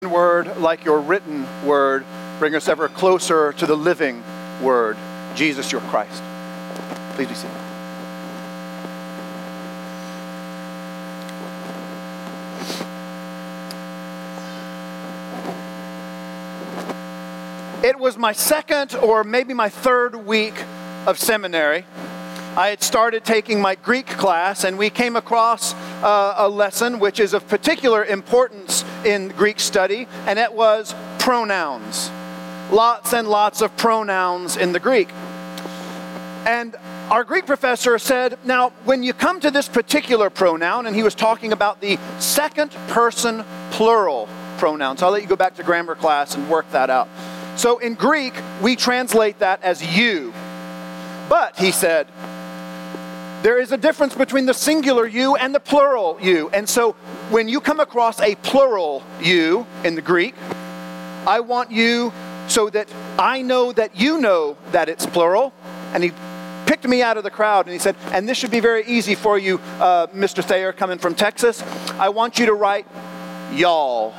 word, like your written word, bring us ever closer to the living word, Jesus your Christ. Please be seated. It was my second or maybe my third week of seminary. I had started taking my Greek class, and we came across a lesson which is of particular importance in Greek study, and it was pronouns. Lots and lots of pronouns in the Greek. And our Greek professor said, now, when you come to this particular pronoun, and he was talking about the second person plural pronoun. So I'll let you go back to grammar class and work that out. So in Greek, we translate that as you. But, he said, there is a difference between the singular you and the plural you. And so when you come across a plural you in the Greek, I want you so that I know that you know that it's plural. And he picked me out of the crowd and he said, and this should be very easy for you, Mr. Thayer, coming from Texas. I want you to write y'all.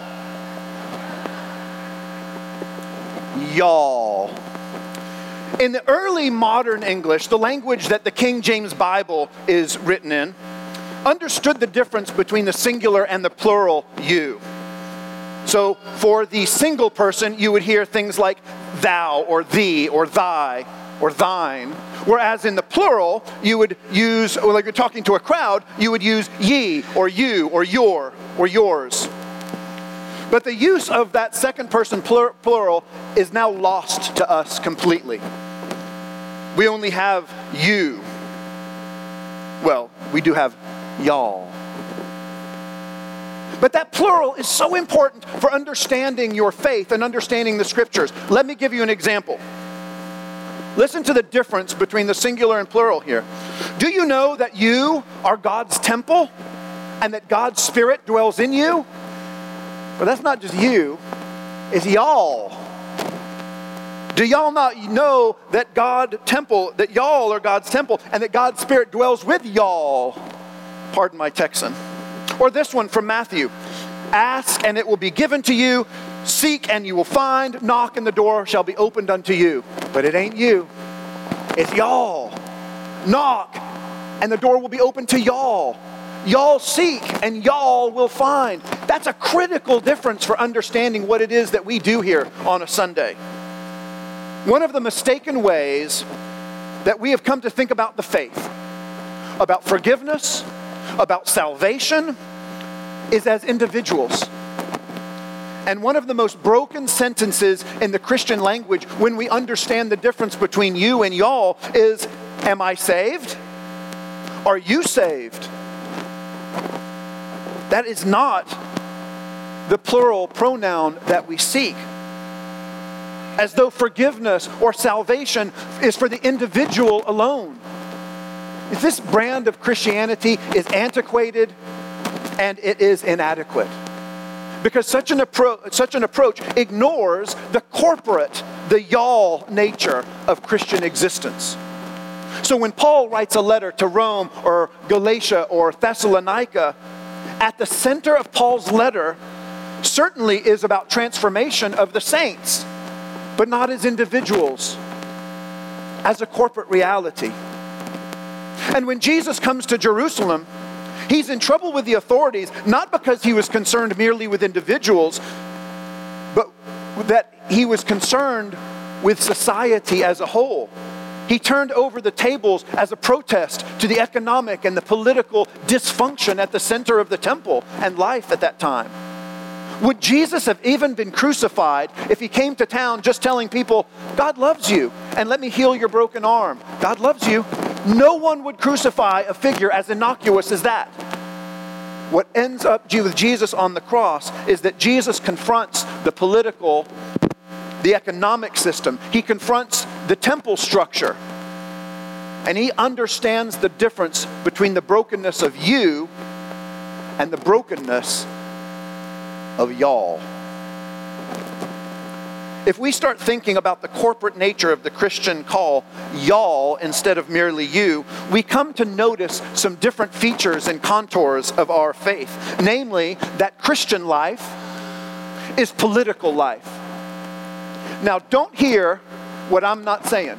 Y'all. In the early modern English, the language that the King James Bible is written in, understood the difference between the singular and the plural you. So for the single person, you would hear things like thou or thee or thy or thine. Whereas in the plural, you would use, or like you're talking to a crowd, you would use ye or you or your or yours. But the use of that second person plural is now lost to us completely. We only have you. Well, we do have y'all. But that plural is so important for understanding your faith and understanding the scriptures. Let me give you an example. Listen to the difference between the singular and plural here. Do you know that you are God's temple and that God's Spirit dwells in you? But that's not just you, it's y'all. Do y'all not know that that y'all are God's temple and that God's Spirit dwells with y'all? Pardon my Texan. Or this one from Matthew. Ask and it will be given to you. Seek and you will find. Knock and the door shall be opened unto you. But it ain't you. It's y'all. Knock and the door will be opened to y'all. Y'all seek and y'all will find. That's a critical difference for understanding what it is that we do here on a Sunday. One of the mistaken ways that we have come to think about the faith, about forgiveness, about salvation, is as individuals. And one of the most broken sentences in the Christian language when we understand the difference between you and y'all is, am I saved? Are you saved? That is not the plural pronoun that we seek. As though forgiveness or salvation is for the individual alone. This brand of Christianity is antiquated and it is inadequate. Because such an approach ignores the corporate, the y'all nature of Christian existence. So when Paul writes a letter to Rome or Galatia or Thessalonica, at the center of Paul's letter certainly is about transformation of the saints, but not as individuals, as a corporate reality. And when Jesus comes to Jerusalem, he's in trouble with the authorities, not because he was concerned merely with individuals, but that he was concerned with society as a whole. He turned over the tables as a protest to the economic and the political dysfunction at the center of the temple and life at that time. Would Jesus have even been crucified if he came to town just telling people, God loves you, and let me heal your broken arm? God loves you. No one would crucify a figure as innocuous as that. What ends up with Jesus on the cross is that Jesus confronts the political, the economic system. He confronts the temple structure. And he understands the difference between the brokenness of you and the brokenness of y'all. If we start thinking about the corporate nature of the Christian call, y'all instead of merely you, we come to notice some different features and contours of our faith. Namely, that Christian life is political life. Now, don't hear what I'm not saying.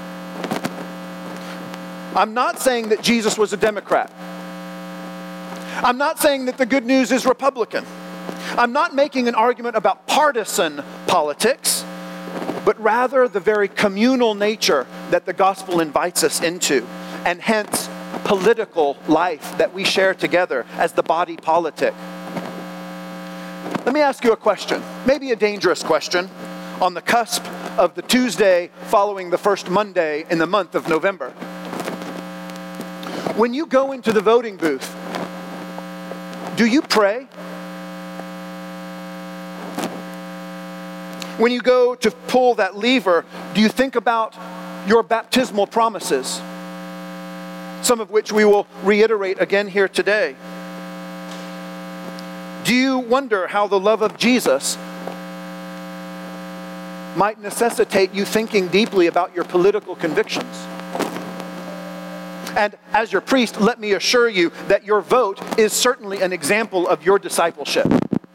I'm not saying that Jesus was a Democrat. I'm not saying that the good news is Republican. I'm not making an argument about partisan politics, but rather the very communal nature that the gospel invites us into, and hence political life that we share together as the body politic. Let me ask you a question, maybe a dangerous question, on the cusp of the Tuesday following the first Monday in the month of November. When you go into the voting booth, do you pray? When you go to pull that lever, do you think about your baptismal promises? Some of which we will reiterate again here today. Do you wonder how the love of Jesus might necessitate you thinking deeply about your political convictions? And as your priest, let me assure you that your vote is certainly an example of your discipleship.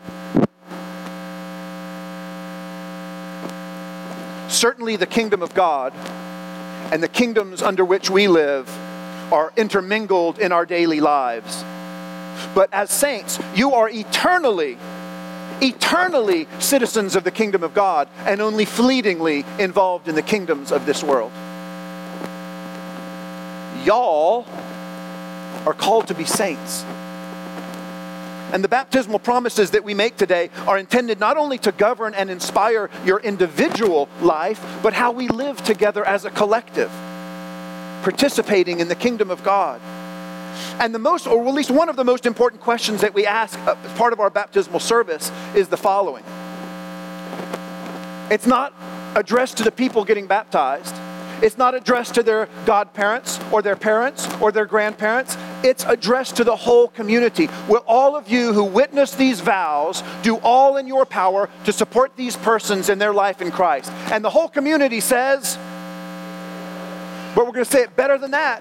Certainly the kingdom of God and the kingdoms under which we live are intermingled in our daily lives. But as saints, you are eternally citizens of the kingdom of God and only fleetingly involved in the kingdoms of this world. Y'all are called to be saints. And the baptismal promises that we make today are intended not only to govern and inspire your individual life, but how we live together as a collective, participating in the kingdom of God. And the most, or at least one of the most important questions that we ask as part of our baptismal service is the following. It's not addressed to the people getting baptized. It's not addressed to their godparents or their parents or their grandparents. It's addressed to the whole community. Will all of you who witness these vows do all in your power to support these persons in their life in Christ? And the whole community says, but we're going to say it better than that.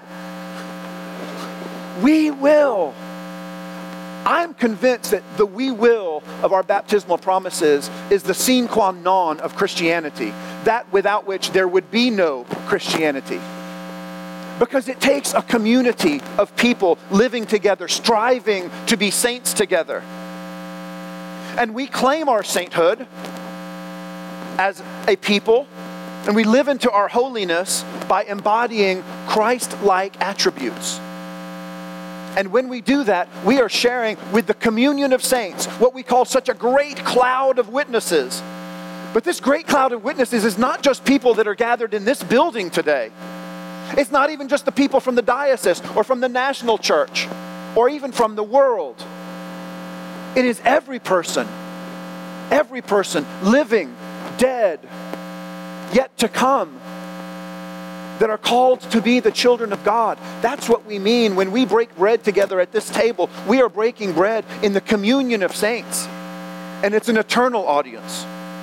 We will. I'm convinced that the we will of our baptismal promises is the sine qua non of Christianity, that without which there would be no Christianity. Because it takes a community of people living together, striving to be saints together. And we claim our sainthood as a people, and we live into our holiness by embodying Christ-like attributes. And when we do that, we are sharing with the communion of saints, what we call such a great cloud of witnesses. But this great cloud of witnesses is not just people that are gathered in this building today. It's not even just the people from the diocese or from the national church or even from the world. It is every person living, dead, yet to come, that are called to be the children of God. That's what we mean when we break bread together at this table. We are breaking bread in the communion of saints. And it's an eternal audience.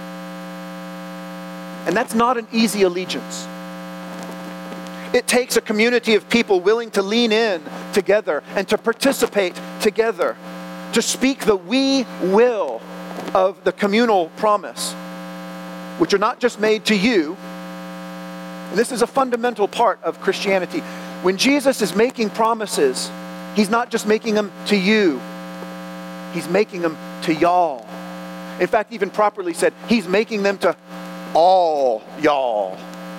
And that's not an easy allegiance. It takes a community of people willing to lean in together and to participate together, to speak the we will of the communal promise, which are not just made to you. And this is a fundamental part of Christianity. When Jesus is making promises, he's not just making them to you. He's making them to y'all. In fact, even properly said, he's making them to all y'all.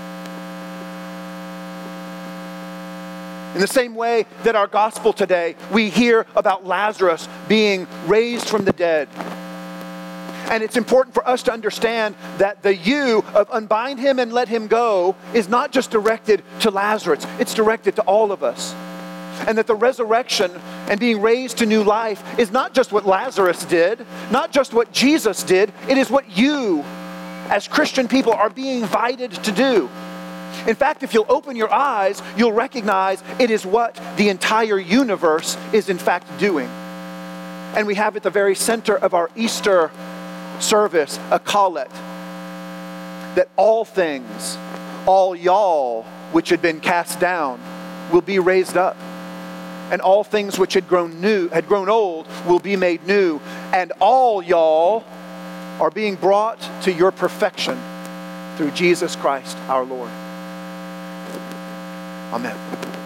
In the same way that our gospel today, we hear about Lazarus being raised from the dead. And it's important for us to understand that the you of unbind him and let him go is not just directed to Lazarus, it's directed to all of us. And that the resurrection and being raised to new life is not just what Lazarus did, not just what Jesus did, it is what you as Christian people are being invited to do. In fact, if you'll open your eyes, you'll recognize it is what the entire universe is in fact doing. And we have at the very center of our Easter service a collect that all things, all y'all which had been cast down will be raised up, and all things which had grown old will be made new, and all y'all are being brought to your perfection through Jesus Christ our Lord. Amen.